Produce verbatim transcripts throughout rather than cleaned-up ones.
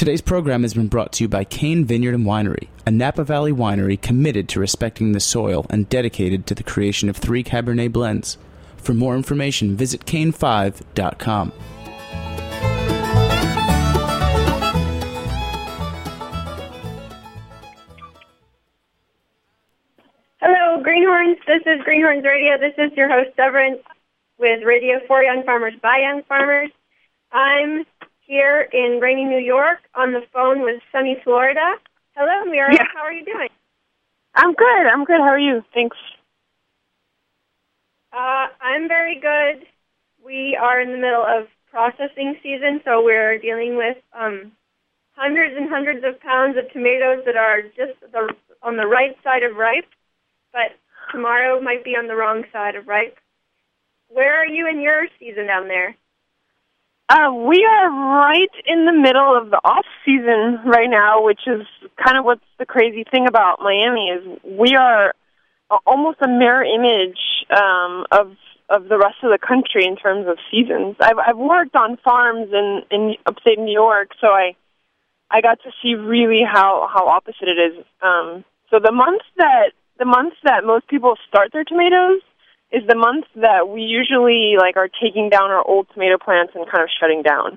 Today's program has been brought to you by Kane Vineyard and Winery, a Napa Valley winery committed to respecting the soil and dedicated to the creation of three Cabernet blends. For more information, visit cane five dot com. Hello, Greenhorns. This is Greenhorns Radio. This is your host, Severance, with Radio for Young Farmers by Young Farmers. I'm here in rainy New York on the phone with sunny Florida. Hello, Mira. Yeah. How are you doing? I'm good. I'm good. How are you? Thanks. Uh, I'm very good. We are in the middle of processing season, so we're dealing with um, hundreds and hundreds of pounds of tomatoes that are just the, on the right side of ripe, but tomorrow might be on the wrong side of ripe. Where are you in your season down there? Uh, we are right in the middle of the off-season right now, which is kind of what's the crazy thing about Miami is we are almost a mirror image um, of of the rest of the country in terms of seasons. I've I've worked on farms in, in upstate New York, so I I got to see really how, how opposite it is. Um, so the months that the months that most people start their tomatoes is the month that we usually like are taking down our old tomato plants and kind of shutting down.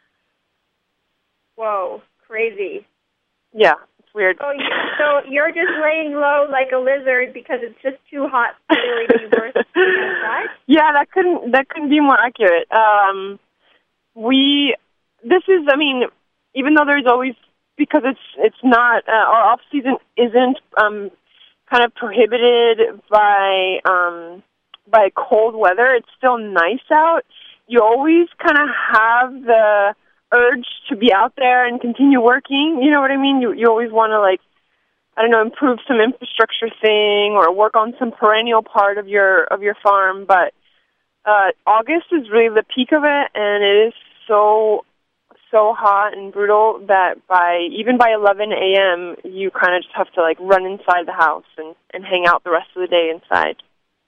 Whoa, crazy. Yeah, it's weird. Oh, so you're just laying low like a lizard because it's just too hot to really be worth it outside? Yeah, that couldn't that couldn't be more accurate. Um, we this is I mean, even though there's always because it's it's not uh, our off season isn't um, kind of prohibited by um, by cold weather, it's still nice out. You always kind of have the urge to be out there and continue working. You know what I mean? You you always want to, like, I don't know, improve some infrastructure thing or work on some perennial part of your of your farm. But uh, August is really the peak of it, and it is so so hot and brutal that by even by eleven a.m. you kind of just have to like run inside the house and, and hang out the rest of the day inside.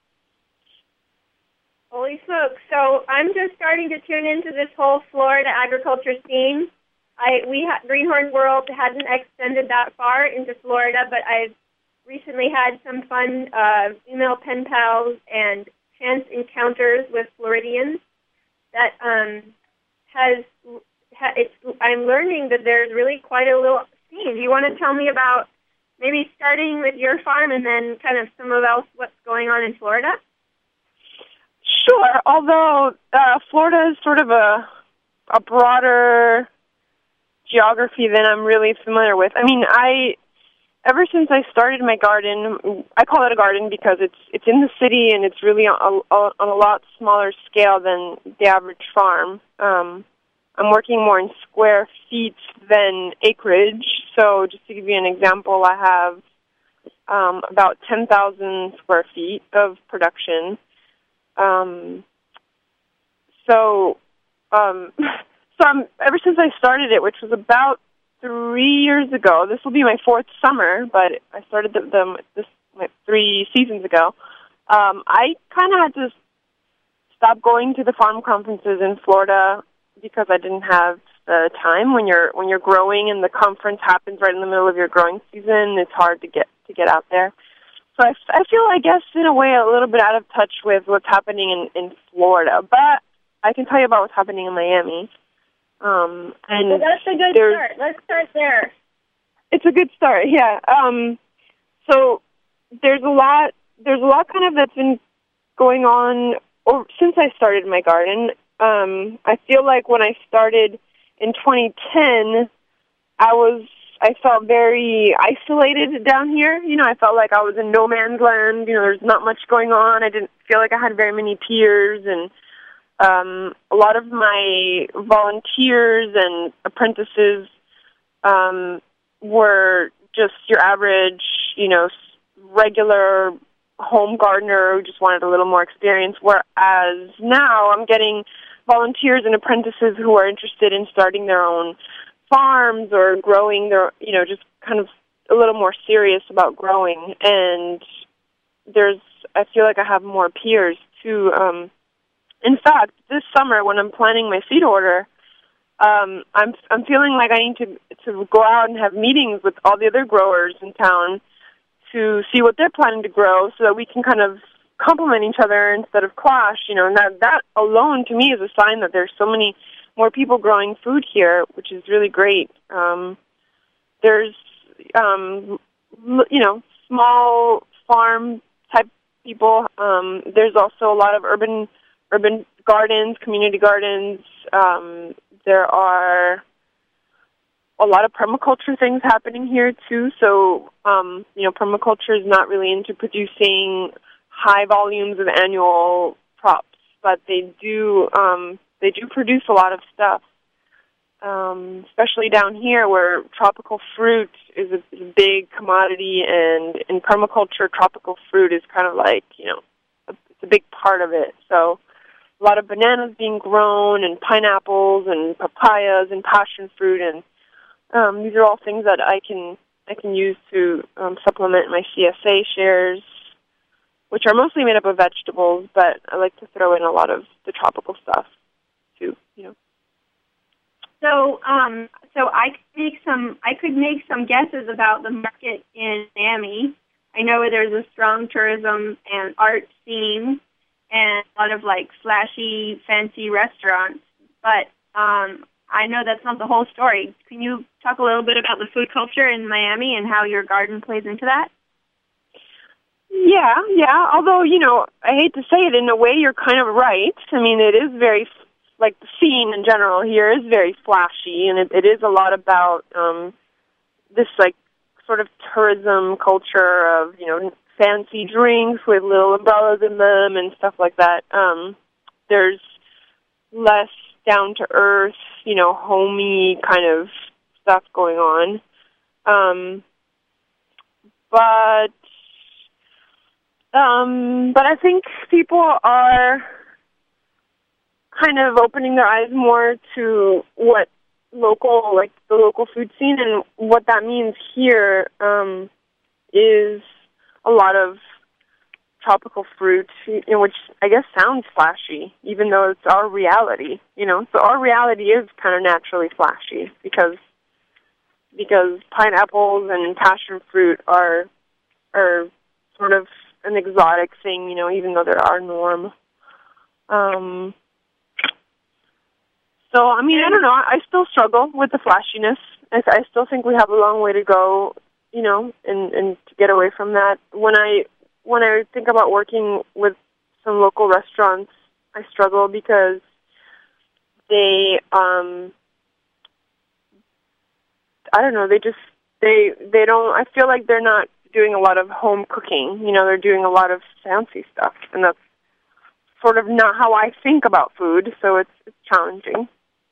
Holy smokes. So I'm just starting to tune into this whole Florida agriculture scene. I we ha- Greenhorn World hadn't extended that far into Florida, but I've recently had some fun uh, email pen pals and chance encounters with Floridians that um, has ha- it's. I'm learning that there's really quite a little scene. Do you want to tell me about maybe starting with your farm and then kind of some of else what's going on in Florida? Sure, although uh, Florida is sort of a a broader geography than I'm really familiar with. I mean, I ever since I started my garden, I call it a garden because it's it's in the city and it's really on a, on a lot smaller scale than the average farm. Um, I'm working more in square feet than acreage. So just to give you an example, I have um, about ten thousand square feet of production. Um, so, um, so I'm, ever since I started it, which was about three years ago, this will be my fourth summer, but I started the, the, this like, three seasons ago, um, I kind of had to stop going to the farm conferences in Florida because I didn't have the time. When you're, when you're growing and the conference happens right in the middle of your growing season, it's hard to get, to get out there. So I, I feel, I guess, in a way, a little bit out of touch with what's happening in, in Florida. But I can tell you about what's happening in Miami. Um, and well, that's a good start. Let's start there. It's a good start, yeah. Um, so there's a lot, there's a lot kind of that's been going on or, since I started my garden. Um, I feel like when I started in twenty ten, I was... I felt very isolated down here. You know, I felt like I was in no man's land. You know, there's not much going on. I didn't feel like I had very many peers, and um, a lot of my volunteers and apprentices um, were just your average, you know, regular home gardener who just wanted a little more experience, whereas now I'm getting volunteers and apprentices who are interested in starting their own farms or growing their, you know, just kind of a little more serious about growing. And there's, I feel like I have more peers too. Um, in fact, this summer when I'm planning my seed order, um, I'm I'm feeling like I need to to go out and have meetings with all the other growers in town to see what they're planning to grow so that we can kind of complement each other instead of clash, you know, and that, that alone to me is a sign that there's so many more people growing food here, which is really great. Um, there's, um, you know, small farm type people. Um, there's also a lot of urban urban gardens, community gardens. Um, there are a lot of permaculture things happening here too. So, um, you know, permaculture is not really into producing high volumes of annual crops, but they do um, they do produce a lot of stuff. Um, especially down here where tropical fruit is a, is a big commodity, and in permaculture, tropical fruit is kind of like, you know, a, it's a big part of it. So a lot of bananas being grown, and pineapples, and papayas, and passion fruit, and um, these are all things that I can I can use to um, supplement my C S A shares, which are mostly made up of vegetables, but I like to throw in a lot of the tropical stuff too, you know. So, um, so I could make some. I could make some guesses about the market in Miami. I know there's a strong tourism and art scene, and a lot of like flashy, fancy restaurants. But um, I know that's not the whole story. Can you talk a little bit about the food culture in Miami and how your garden plays into that? Yeah, yeah. Although, you know, I hate to say it, in a way, you're kind of right. I mean, it is very. Like the scene in general here is very flashy, and it, it is a lot about um, this like sort of tourism culture of, you know, fancy drinks with little umbrellas in them and stuff like that. Um, there's less down to earth, you know, homey kind of stuff going on. Um, but um, but I think people are kind of opening their eyes more to what local, like the local food scene, and what that means here um, is a lot of tropical fruit, you know, which I guess sounds flashy, even though it's our reality, you know. So our reality is kind of naturally flashy because because pineapples and passion fruit are are sort of an exotic thing, you know, even though they're our norm. Um, So, I mean, I don't know. I still struggle with the flashiness. I, I still think we have a long way to go, you know, and, and to get away from that. When I when I think about working with some local restaurants, I struggle because they, um, I don't know, they just, they, they don't, I feel like they're not doing a lot of home cooking. You know, they're doing a lot of fancy stuff, and that's sort of not how I think about food, so it's, it's challenging.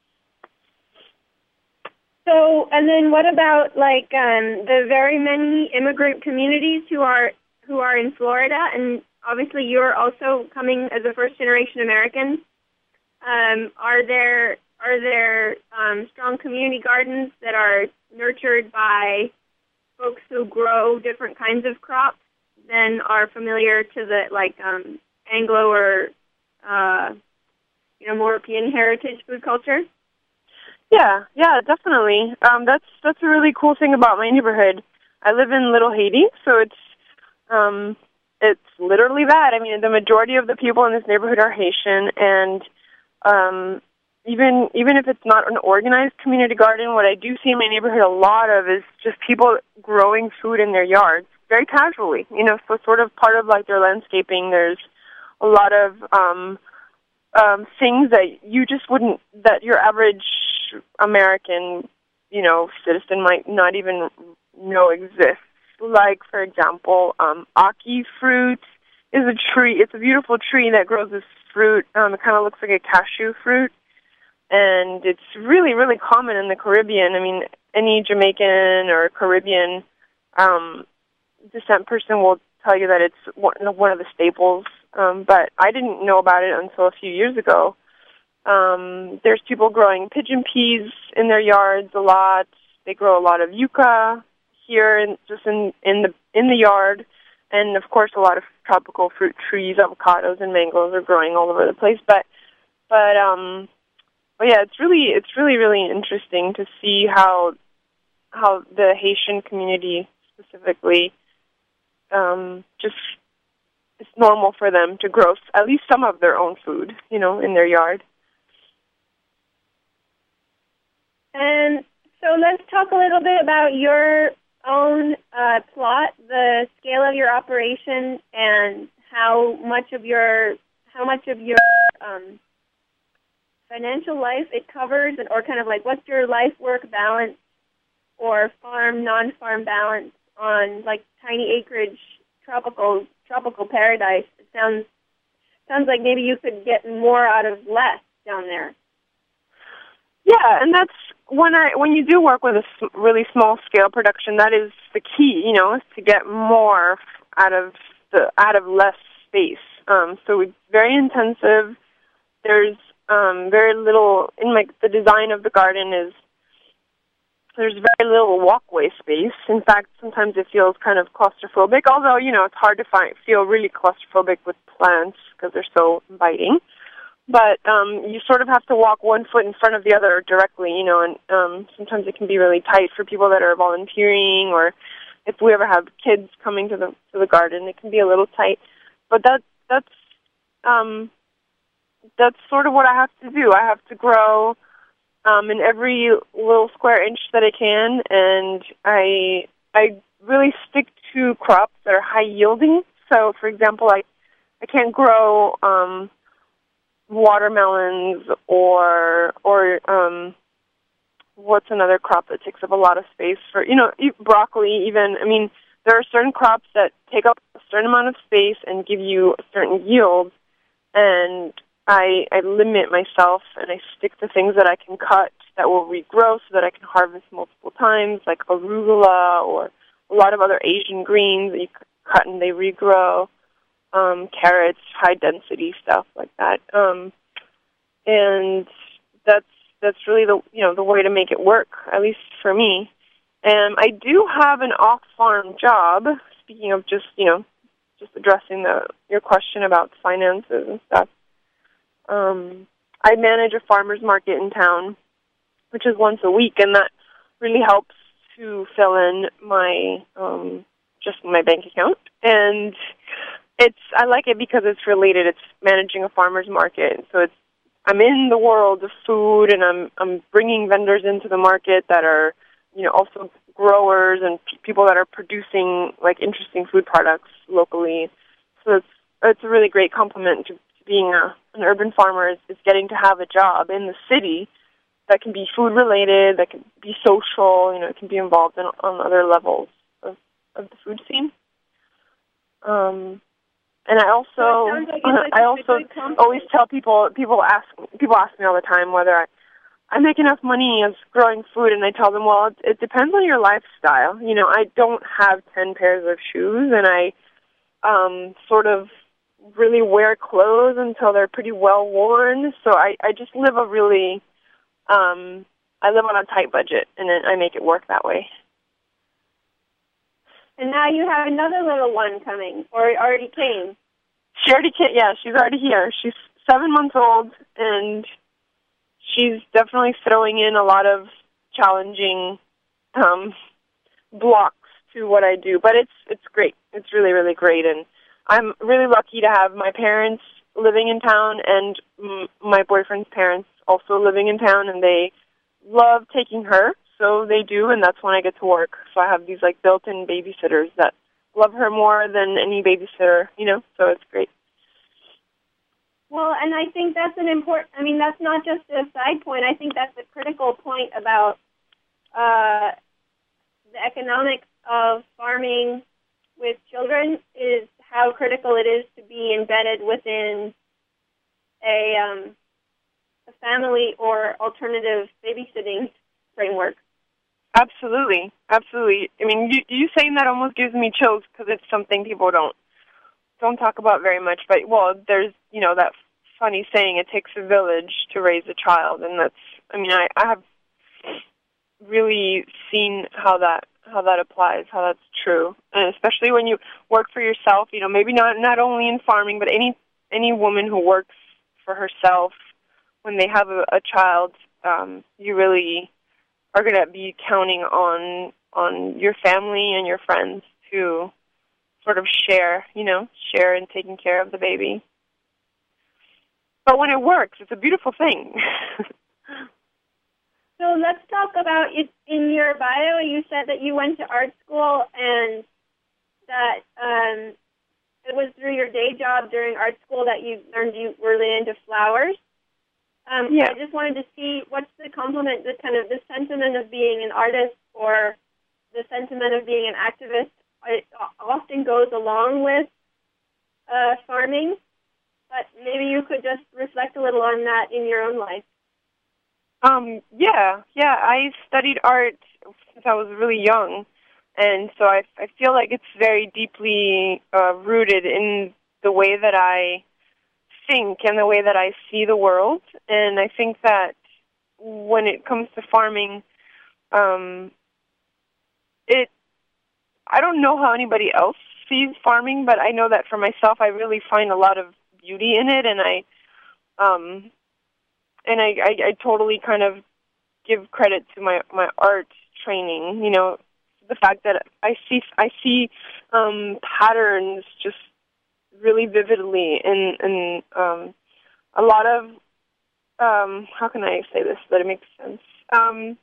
So, and then what about like um, the very many immigrant communities who are who are in Florida, and obviously you're also coming as a first generation American. Um, are there are there um, strong community gardens that are nurtured by folks who grow different kinds of crops than are familiar to the like um, Anglo or uh, you know, more European heritage food culture? Yeah, yeah, definitely. Um, that's that's a really cool thing about my neighborhood. I live in Little Haiti, so it's um, it's literally that. I mean, the majority of the people in this neighborhood are Haitian, and um, even even if it's not an organized community garden, what I do see in my neighborhood a lot of is just people growing food in their yards very casually. You know, so sort of part of like their landscaping. There's a lot of um, um, things that you just wouldn't, that your average American, you know, citizen might not even know exists. Like, for example, um, ackee fruit is a tree. It's a beautiful tree that grows this fruit. Um, it kind of looks like a cashew fruit, and it's really, really common in the Caribbean. I mean, any Jamaican or Caribbean um, descent person will tell you that it's one of the staples. Um, but I didn't know about it until a few years ago. Um, there's people growing pigeon peas in their yards a lot. They grow a lot of yucca here, in, just in, in the in the yard, and of course a lot of tropical fruit trees, avocados and mangoes are growing all over the place. But but um, but yeah, it's really it's really really interesting to see how how the Haitian community specifically um, just it's normal for them to grow at least some of their own food, you know, in their yard. And so let's talk a little bit about your own uh, plot, the scale of your operation, and how much of your how much of your um, financial life it covers, or kind of like what's your life-work balance or farm non-farm balance on like tiny acreage tropical tropical paradise. It sounds sounds like maybe you could get more out of less down there. Yeah, and that's when I when you do work with a really small scale production, that is the key. You know, is to get more out of the out of less space. Um, so it's very intensive. There's um, very little in like the design of the garden is. There's very little walkway space. In fact, sometimes it feels kind of claustrophobic, although, you know, it's hard to find feel really claustrophobic with plants because they're so inviting. But um, you sort of have to walk one foot in front of the other directly, you know, and um, sometimes it can be really tight for people that are volunteering, or if we ever have kids coming to the to the garden, it can be a little tight. But that that's um, that's sort of what I have to do. I have to grow Um, in every little square inch that I can, and I I really stick to crops that are high yielding. So, for example, I I can't grow um, watermelons or or um, what's another crop that takes up a lot of space for you know broccoli. Even I mean, there are certain crops that take up a certain amount of space and give you a certain yield, and I, I limit myself and I stick to things that I can cut that will regrow so that I can harvest multiple times, like arugula or a lot of other Asian greens that you cut and they regrow, um, carrots, high-density stuff like that. Um, and that's that's really the you know the way to make it work, at least for me. And I do have an off-farm job. Speaking of just you know just addressing the your question about finances and stuff. Um, I manage a farmer's market in town, which is once a week, and that really helps to fill in my um, just my bank account. And it's I like it because it's related. It's managing a farmer's market, so it's I'm in the world of food, and I'm I'm bringing vendors into the market that are you know also growers and p- people that are producing like interesting food products locally. So it's it's a really great complement to being a, an urban farmer is, is getting to have a job in the city that can be food related, that can be social, you know, it can be involved in, on other levels of, of the food scene. Um, and I also, so like like I also always tell people, people ask, people ask me all the time whether I, I make enough money as growing food, and I tell them, well, it, it depends on your lifestyle. You know, I don't have ten pairs of shoes, and I um, sort of really wear clothes until they're pretty well worn. So I, I just live a really, um, I live on a tight budget, and then I make it work that way. And now you have another little one coming, or it already came. She already came, yeah, she's already here. She's seven months old, and she's definitely throwing in a lot of challenging um, blocks to what I do. But it's it's great. It's really, really great, and I'm really lucky to have my parents living in town and m- my boyfriend's parents also living in town, and they love taking her, so they do, and that's when I get to work. So I have these like built-in babysitters that love her more than any babysitter, you know, so it's great. Well, and I think that's an important, I mean, that's not just a side point. I think that's a critical point about uh, the economics of farming with children is how critical it is to be embedded within a, um, a family or alternative babysitting framework. Absolutely, absolutely. I mean, you, you saying that almost gives me chills because it's something people don't don't talk about very much. But well, there's you know that funny saying, "It takes a village to raise a child," and that's. I mean, I, I have really seen how that how that applies, how that's true, and especially when you work for yourself. You know, maybe not not only in farming, but any any woman who works for herself, when they have a, a child, um, you really are going to be counting on on your family and your friends to sort of share, you know, share in taking care of the baby. But when it works, it's a beautiful thing. So let's talk about it. In your bio, you said that you went to art school and that um, it was through your day job during art school that you learned you were really into flowers. Um, yeah. I just wanted to see what's the complement, the kind of the sentiment of being an artist or the sentiment of being an activist. It often goes along with uh, farming, but maybe you could just reflect a little on that in your own life. Um, yeah, yeah. I studied art since I was really young, and so I, I feel like it's very deeply uh, rooted in the way that I think and the way that I see the world. And I think that when it comes to farming, um, it I don't know how anybody else sees farming, but I know that for myself, I really find a lot of beauty in it, and I um, and I, I, I totally kind of give credit to my, my art training. You know, the fact that I see I see um, patterns just really vividly, and and um, a lot of um, how can I say this that it makes sense. Um,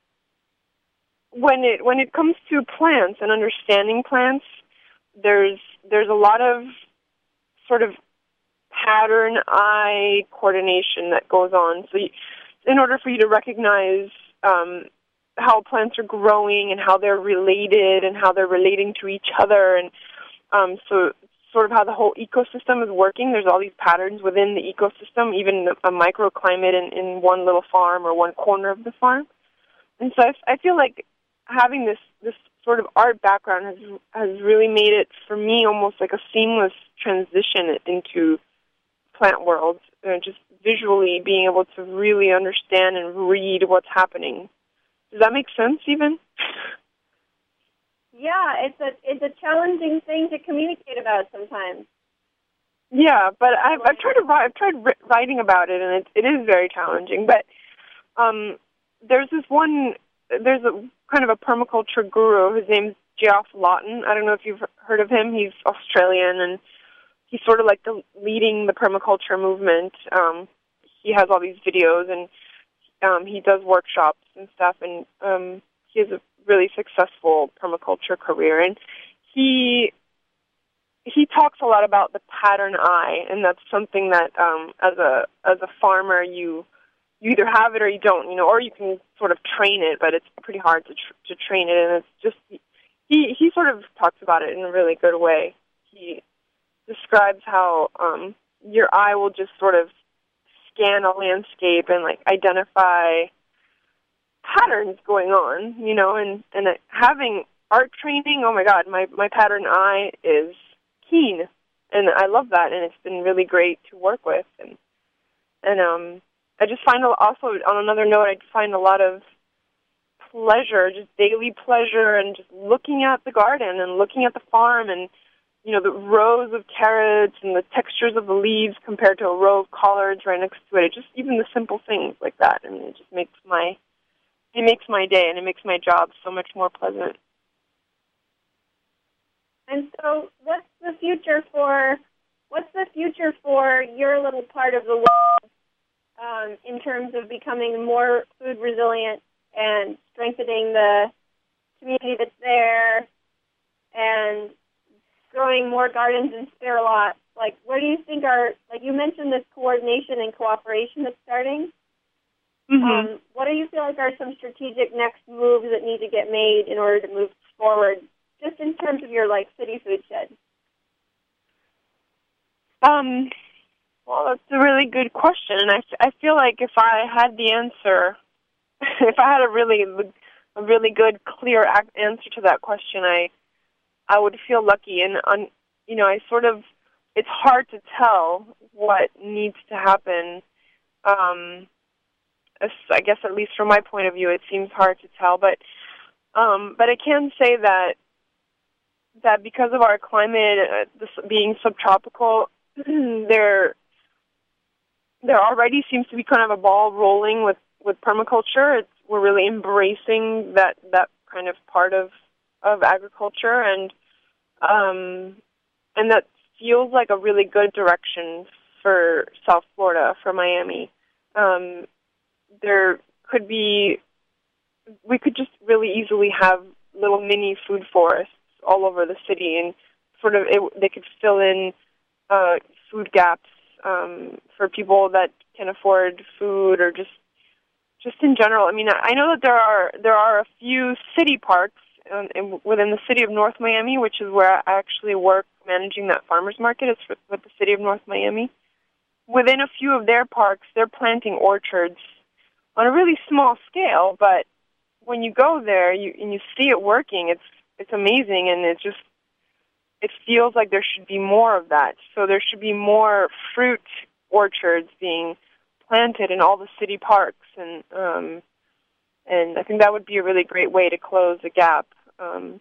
when it when it comes to plants and understanding plants, there's there's a lot of sort of pattern eye coordination that goes on. So, you, in order for you to recognize um, how plants are growing and how they're related and how they're relating to each other, and um, so sort of how the whole ecosystem is working. There's all these patterns within the ecosystem, even a microclimate in, in one little farm or one corner of the farm. And so I, I feel like having this, this sort of art background has has really made it, for me, almost like a seamless transition into plant world, uh, just visually being able to really understand and read what's happening. Does that make sense, even? Yeah, it's a it's a challenging thing to communicate about sometimes. Yeah, but I've I've tried to write, I've tried writing about it, and it it is very challenging. But um, there's this one, there's a kind of a permaculture guru. His name's Geoff Lawton. I don't know if you've heard of him. He's Australian, and he's sort of like the leading the permaculture movement. Um, he has all these videos, and um, he does workshops and stuff, and um, he has a really successful permaculture career. And he he talks a lot about the pattern eye, and that's something that um, as a as a farmer you you either have it or you don't, you know, or you can sort of train it, but it's pretty hard to tr- to train it. And it's just he he sort of talks about it in a really good way. He describes how um, your eye will just sort of scan a landscape and like identify patterns going on, you know, and, and having art training, oh my God, my, my pattern eye is keen, and I love that, and it's been really great to work with, and and um, I just find also, on another note, I find a lot of pleasure, just daily pleasure, and just looking at the garden and looking at the farm, and you know, the rows of carrots and the textures of the leaves compared to a row of collards right next to it. It just, even the simple things like that, I mean, it just makes my It makes my day, and it makes my job so much more pleasant. And so, what's the future for what's the future for your little part of the world um, in terms of becoming more food resilient and strengthening the community that's there, and growing more gardens and spare lots? Like, where do you think are, like you mentioned, this coordination and cooperation that's starting? Mm-hmm. Um, what do you feel like are some strategic next moves that need to get made in order to move forward, just in terms of your, like, city food shed? Um, well, that's a really good question, and I, I feel like if I had the answer, if I had a really a really good, clear answer to that question, I I would feel lucky. And on, you know, I sort of, it's hard to tell what needs to happen. Um, I guess at least from my point of view, it seems hard to tell, but um, but I can say that that because of our climate uh, this being subtropical, there there already seems to be kind of a ball rolling with, with permaculture. It's we're really embracing that, that kind of part of, of agriculture, and um, and that feels like a really good direction for South Florida, for Miami. Um, there could be, we could just really easily have little mini food forests all over the city, and sort of it, they could fill in uh, food gaps um, for people that can afford food, or just just in general. I mean, I know that there are there are a few city parks um, in, within the city of North Miami, which is where I actually work managing that farmers market. It's with, with the city of North Miami. Within a few of their parks, they're planting orchards on a really small scale, but when you go there you, and you see it working, it's it's amazing, and it just it feels like there should be more of that. So there should be more fruit orchards being planted in all the city parks, and um, and I think that would be a really great way to close the gap. Um,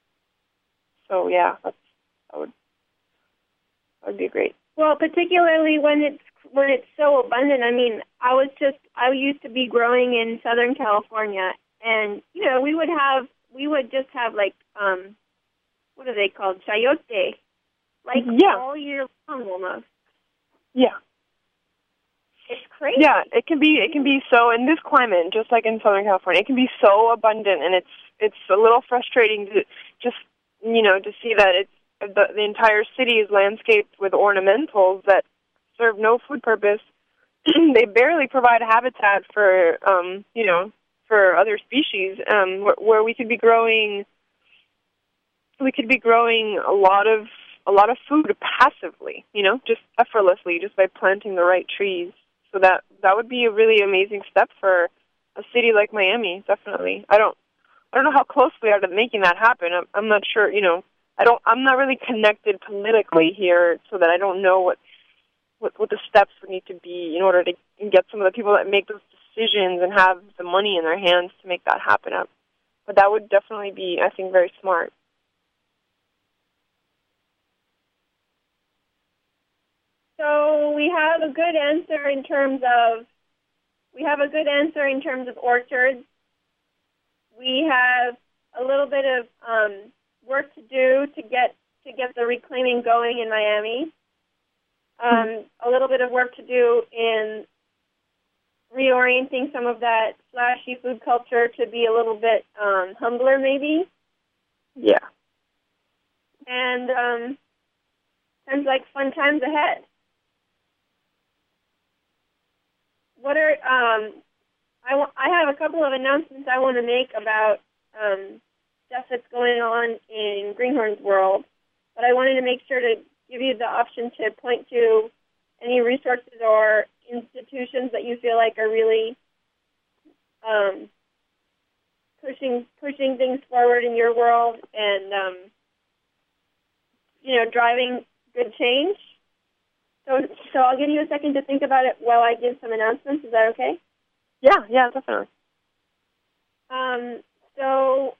so yeah, that's, that would that would be great. Well, particularly when it's when it's so abundant. I mean, I was just I used to be growing in Southern California, and you know we would have we would just have like um, what are they called, chayote, like yeah. all year long almost. Yeah. It's crazy. Yeah, it can be. It can be so in this climate, just like in Southern California, it can be so abundant, and it's it's a little frustrating to just you know to see that it's the, the entire city is landscaped with ornamentals that serve no food purpose. They barely provide a habitat for um, you know for other species, um, where, where we could be growing. We could be growing a lot of a lot of food passively, you know, just effortlessly, just by planting the right trees. So that that would be a really amazing step for a city like Miami. Definitely. I don't I don't know how close we are to making that happen. I'm, I'm not sure. You know, I don't. I'm not really connected politically here, so that I don't know what what, what the steps would need to be in order to get some of the people that make those decisions and have the money in their hands to make that happen. But that would definitely be, I think, very smart. So we have a good answer in terms of we have a good answer in terms of orchards. We have a little bit of um, work to do to get to get the reclaiming going in Miami. Um, a little bit of work to do in reorienting some of that flashy food culture to be a little bit um, humbler, maybe. Yeah. And um, sounds like fun times ahead. What are um, I, w- I have a couple of announcements I want to make about um, stuff that's going on in Greenhorn's world, but I wanted to make sure to give you the option to point to any resources or institutions that you feel like are really um, pushing pushing things forward in your world and um, you know driving good change. So, so I'll give you a second to think about it while I give some announcements. Is that okay? Yeah, yeah, definitely. Um, so,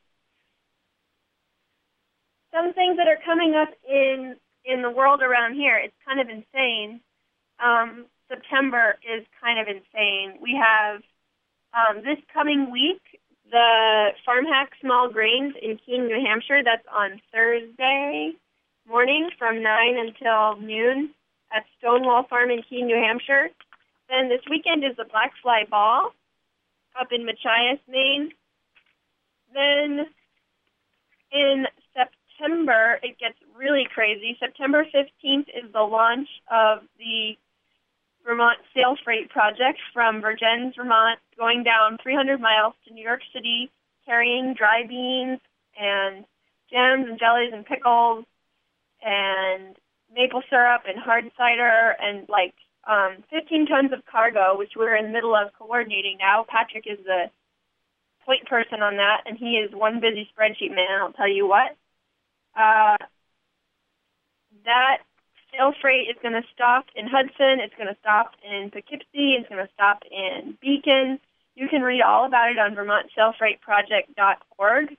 some things that are coming up in in the world around here, it's kind of insane. Um, September is kind of insane. We have um, this coming week, the Farm Hack Small Grains in Keene, New Hampshire. That's on Thursday morning from nine until noon. At Stonewall Farm in Keene, New Hampshire. Then this weekend is the Black Fly Ball up in Machias, Maine. Then in September, it gets really crazy. September fifteenth is the launch of the Vermont Sail Freight Project from Vergennes, Vermont, going down three hundred miles to New York City, carrying dry beans and jams and jellies and pickles and maple syrup and hard cider and like um, fifteen tons of cargo, which we're in the middle of coordinating now. Patrick is the point person on that, and he is one busy spreadsheet man, I'll tell you what. Uh, that sail freight is going to stop in Hudson. It's going to stop in Poughkeepsie. It's going to stop in Beacon. You can read all about it on vermont sail freight project dot org.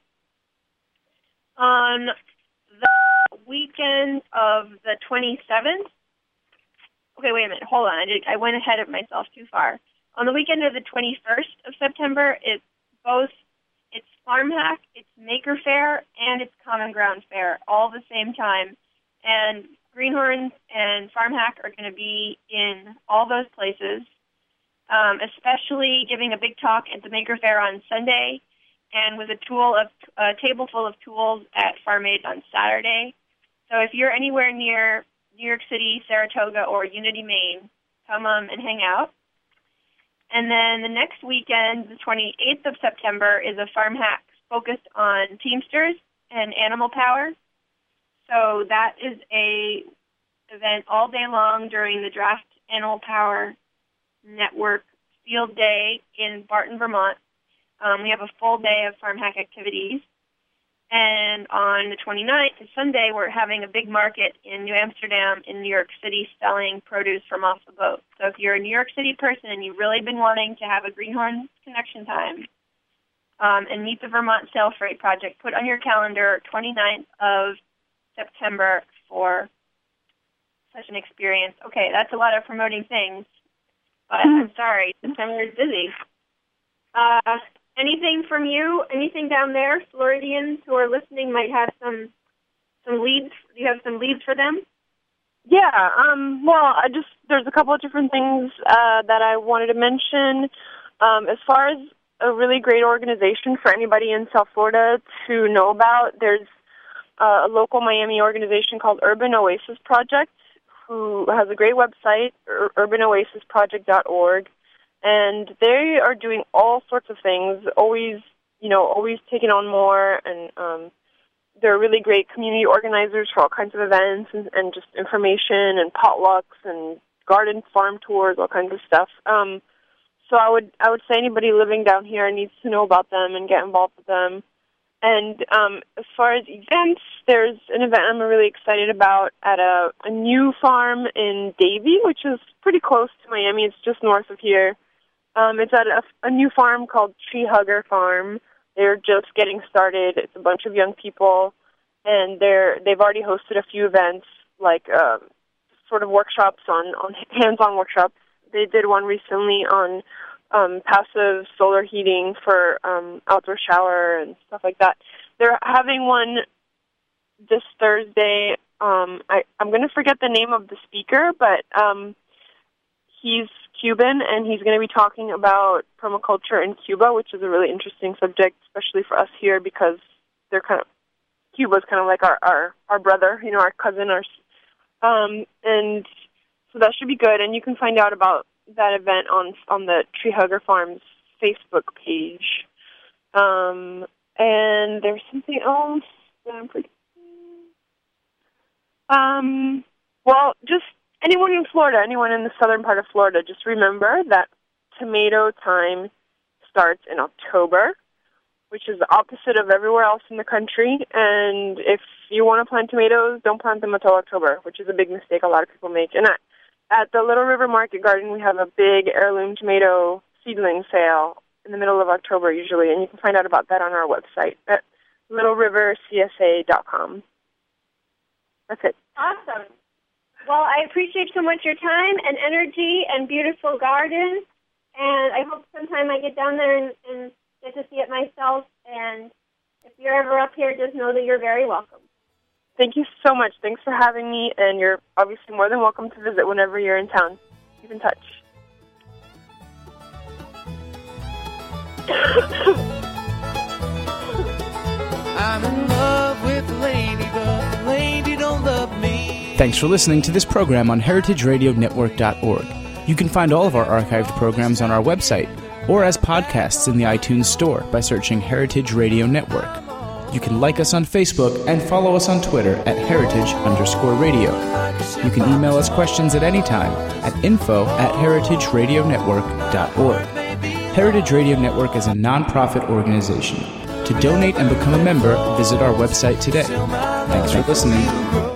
On the weekend of the twenty-seventh, okay, wait a minute, hold on, I, did, I went ahead of myself too far. On the weekend of the twenty-first of September, it's both, it's Farm Hack, it's Maker Fair, and it's Common Ground Fair all at the same time. And Greenhorns and Farm Hack are going to be in all those places, um, especially giving a big talk at the Maker Fair on Sunday, and with a tool of a table full of tools at Farm Aid on Saturday. So if you're anywhere near New York City, Saratoga, or Unity, Maine, come um, and hang out. And then the next weekend, the twenty-eighth of September, is a Farm Hack focused on Teamsters and animal power. So that is a event all day long during the Draft Animal Power Network Field Day in Barton, Vermont. Um, we have a full day of Farm Hack activities. And on the twenty-ninth, it's Sunday, we're having a big market in New Amsterdam in New York City selling produce from off the boat. So if you're a New York City person and you've really been wanting to have a Greenhorn connection time um, and meet the Vermont Sail Freight Project, put on your calendar twenty-ninth of September for such an experience. Okay, that's a lot of promoting things, but I'm sorry, September is busy. Uh, anything from you? Anything down there? Floridians who are listening might have some some leads. Do you have some leads for them? Yeah. Um, well, I just there's a couple of different things uh, that I wanted to mention. Um, as far as a really great organization for anybody in South Florida to know about, there's uh, a local Miami organization called Urban Oasis Project, who has a great website, urban oasis project dot org. And they are doing all sorts of things, always, you know, always taking on more, and um, they're really great community organizers for all kinds of events and, and just information and potlucks and garden farm tours, all kinds of stuff. Um, so I would I would say anybody living down here needs to know about them and get involved with them. And um, as far as events, there's an event I'm really excited about at a, a new farm in Davie, which is pretty close to Miami. It's just north of here. Um, it's at a, a new farm called Tree Hugger Farm. They're just getting started. It's a bunch of young people, and they're they've already hosted a few events, like uh, sort of workshops on, on hands-on workshops. They did one recently on um, passive solar heating for um, outdoor shower and stuff like that. They're having one this Thursday. Um, I, I'm going to forget the name of the speaker, but um, he's Cuban, and he's going to be talking about permaculture in Cuba, which is a really interesting subject, especially for us here, because they're kind of Cuba's kind of like our, our, our brother, you know, our cousin, our um, and so that should be good. And you can find out about that event on on the Tree Hugger Farms Facebook page. Um, and there's something else that I'm forgetting. Um, well, just anyone in Florida, anyone in the southern part of Florida, just remember that tomato time starts in October, which is the opposite of everywhere else in the country. And if you want to plant tomatoes, don't plant them until October, which is a big mistake a lot of people make. And at, at the Little River Market Garden, we have a big heirloom tomato seedling sale in the middle of October usually, and you can find out about that on our website at little river c s a dot com. That's it. Awesome. Well, I appreciate so much your time and energy and beautiful garden, and I hope sometime I get down there and, and get to see it myself. And if you're ever up here, just know that you're very welcome. Thank you so much. Thanks for having me, and you're obviously more than welcome to visit whenever you're in town. Keep in touch. I'm in love with the lady, but the lady don't love me. Thanks for listening to this program on heritage radio network dot org. You can find all of our archived programs on our website or as podcasts in the iTunes Store by searching Heritage Radio Network. You can like us on Facebook and follow us on Twitter at heritage underscore radio. You can email us questions at any time at info at heritage radio network dot org. Heritage Radio Network is a non-profit organization. To donate and become a member, visit our website today. Thanks for listening.